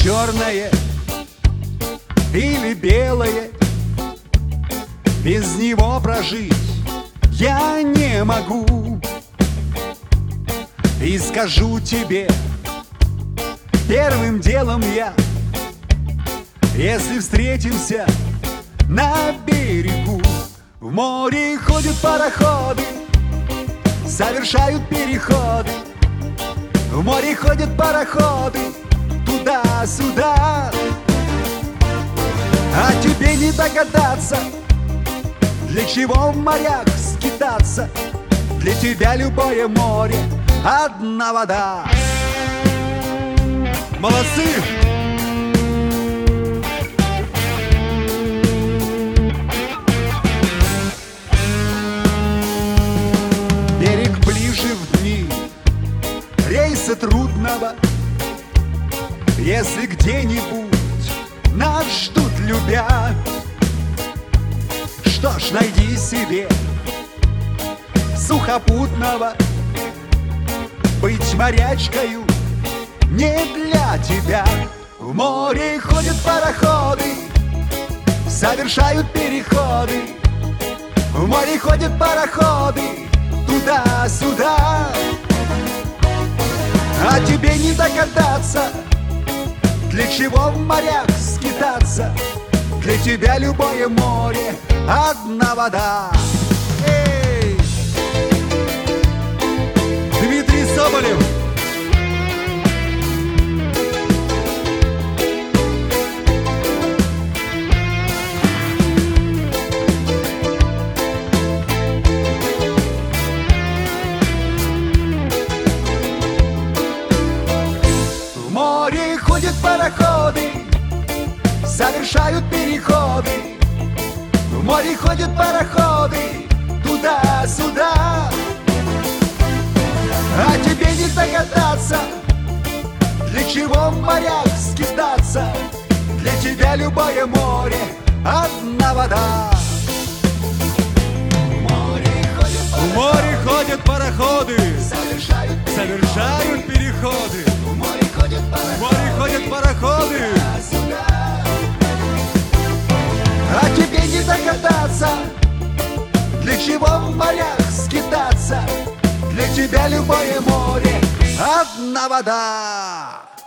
черное или белое, без него прожить я не могу. И скажу тебе первым делом я, если встретимся на берегу. В море ходят пароходы, совершают переходы. В море ходят пароходы туда-сюда. А тебе не догадаться, для чего в морях скитаться. Для тебя любое море одна вода. Молодцы! Берег ближе в дни рейса трудного. Если где-нибудь нас ждут любя, что ж, найди себе сухопутного. Быть морячкою не для тебя. В море ходят пароходы, совершают переходы. В море ходят пароходы туда-сюда. А тебе не догадаться, для чего в морях скитаться. Для тебя любое море одна вода. Эй! Дмитрий Соболев. В море ходят пароходы, совершают переходы. В море ходят пароходы туда-сюда. А тебе не догадаться, для чего в морях скитаться. Для тебя любое море одна вода. В море ходят пароходы, совершают переходы. В море ходят пароходы. А тебе не догадаться, для чего в морях скитаться. Для тебя любое море одна вода.